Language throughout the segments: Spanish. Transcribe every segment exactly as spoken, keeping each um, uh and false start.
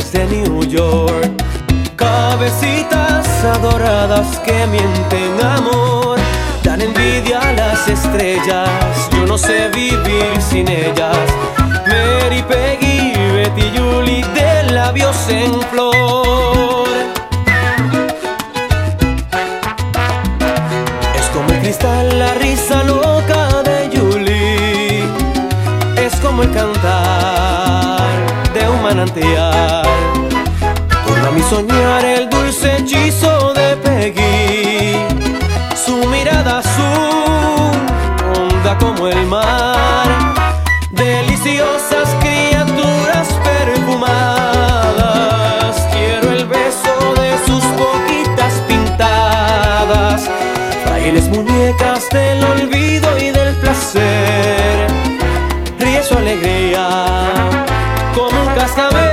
desde New York. Cabecitas adoradas que mienten amor, dan envidia a las estrellas, yo no sé vivir sin ellas. Mary, Peggy, Betty, Julie, de labios en flor. Es como el cristal la risa loca de Julie, es como el cantar de un manantial. Torna a mi soñar el dulce hechizo de Peggy, su mirada azul, honda como el mar. Deliciosas criaturas perfumadas, quiero el beso de sus boquitas pintadas. Frailes muñecas del olvido y del placer, ríe su alegría como un cascabel.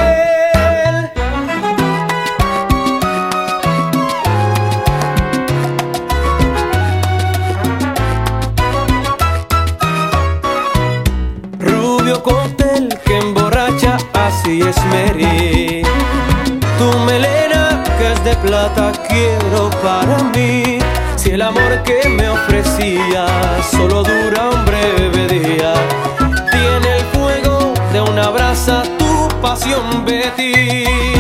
Cóctel que emborracha, así es Mary. Tu melena que es de plata quiero para mí. Si el amor que me ofrecías solo dura un breve día, tiene el fuego de una brasa tu pasión, Betty.